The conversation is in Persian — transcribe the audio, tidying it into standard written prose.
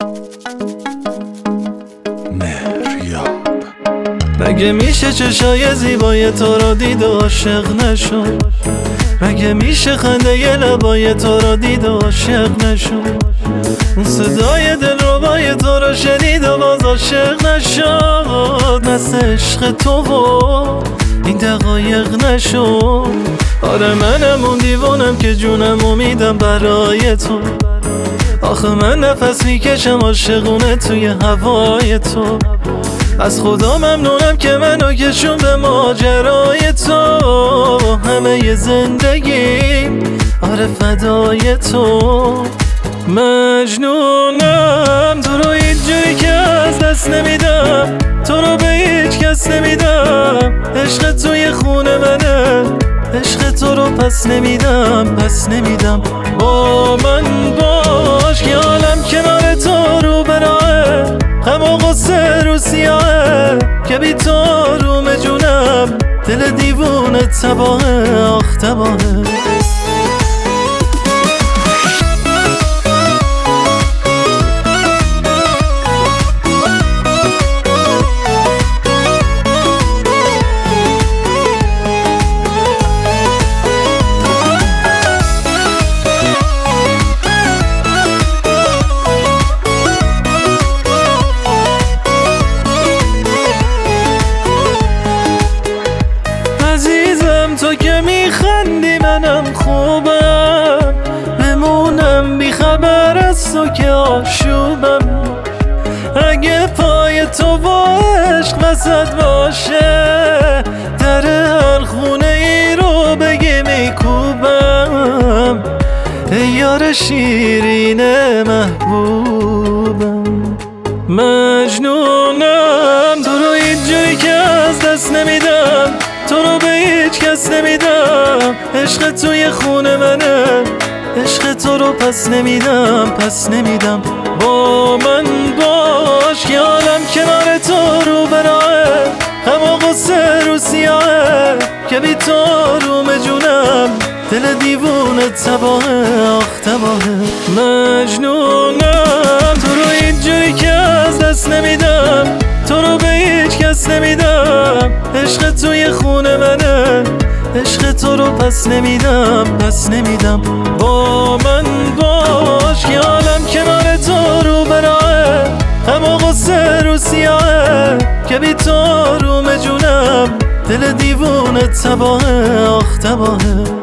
مگه میشه چشای زیبای تو رو دید و عاشق نشد؟ مگه میشه خنده ی لبای تو رو دید و عاشق نشد؟ اون صدای دلربای تو رو شنید و باز عاشق نشد؟ مثل عشق تو و این دقایق نشد. آره منم اون دیوانم که جونم میدم برای تو. آخه من نفس میکشم عاشقونه توی هوای تو. از خدا ممنونم که منو کشون به ماجرای تو. همه ی زندگی آره فدای تو. مجنونم تو رو اینجوری که از دست نمیدم، تو رو به هیچ کس نمیدم. عشق توی خونه منه، عشق تو رو پس نمیدم، پس نمیدم. با من باش که عالم کنار تو رو براه، غم و غصه رو سیاهه که بی تو روم جونم. دل دیوونه تباهه، آخ تباهه. تو که میخندی منم خوبم، بمونم بیخبر از تو که آشوبم. اگه پای تو با عشق وسط باشه، در هر خونه ای رو بگی میکوبم. ای یار شیرین محبوبم. مجنونم تو رو اینجوری که از دست نمیدم، تو رو به هیچ کس نمیدم. عشق توی خونه منه، عشق تو رو پس نمیدم، پس نمیدم. با من باش که عالم کنار تو رو براه، غم و غصه رو سیاهه که بی تو روم جونم. دل دیوونه تباهه، آخ تباهه. مجنونم تو رو اینجوری که از دست نمیدم، تو رو به هیچ کس نمیدم. عشق توی خونه منه، عشق تو رو پس نمیدم، پس نمیدم. با من باش که عالم کنار تو رو براه، غم و غصه رو سیاهه که بی تو روم جونم. دل دیوونه تباهه، آخ تباهه.